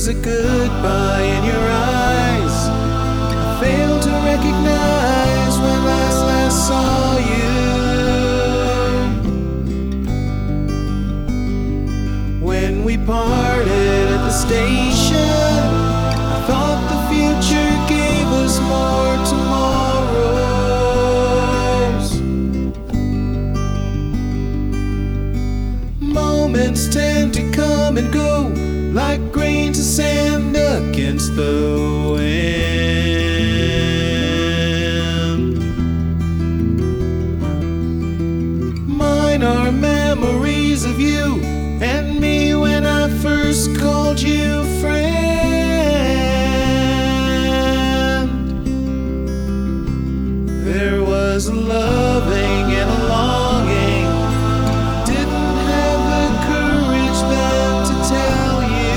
a goodbye in your eyes. I failed to recognize when last saw you. When we parted at the station, I thought the future gave us more tomorrows. Moments tend to come and go like grains of sand against the wind. Mine are memories of you and me when I first called you friend. There was a loving and a longing, didn't have the courage then to tell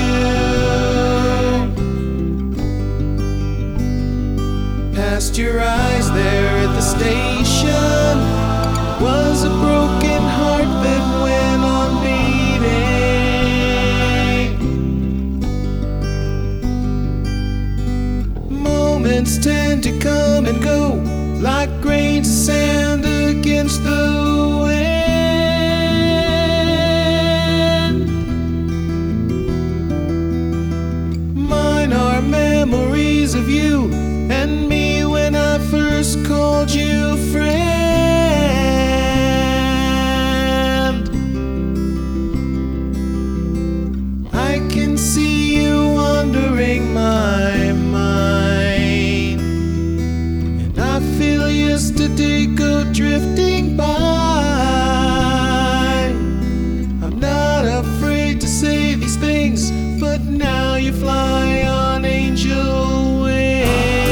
you. Past your eyes there at the station was a broken heart that went on beating. Moments tend to come and go like grains of sand against the wind. Mine are memories of you and me when I first called you friend. I can see you wandering my mind, and I feel yesterday go drifting by. I'm not afraid to say these things, but now you fly on angel wings.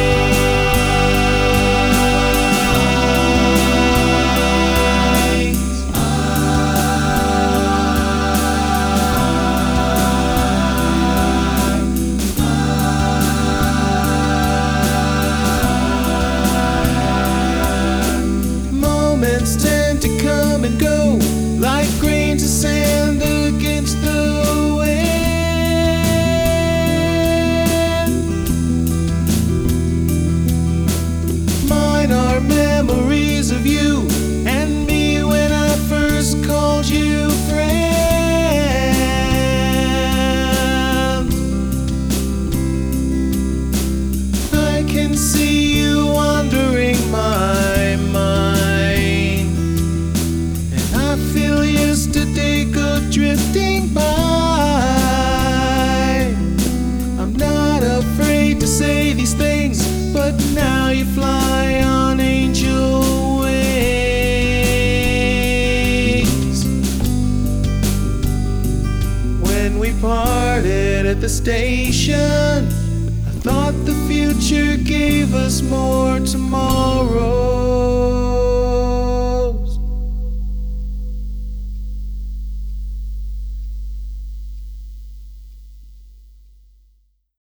Moments tend to come and go like grains of sand against the wind. Mine are memories of you and me when I first called you friend. I can see you wandering my mind, and I feel yesterday go drifting by. I'm not afraid to say these things, but now you fly on angel wings. When we parted at the station, I thought the future gave us more tomorrow.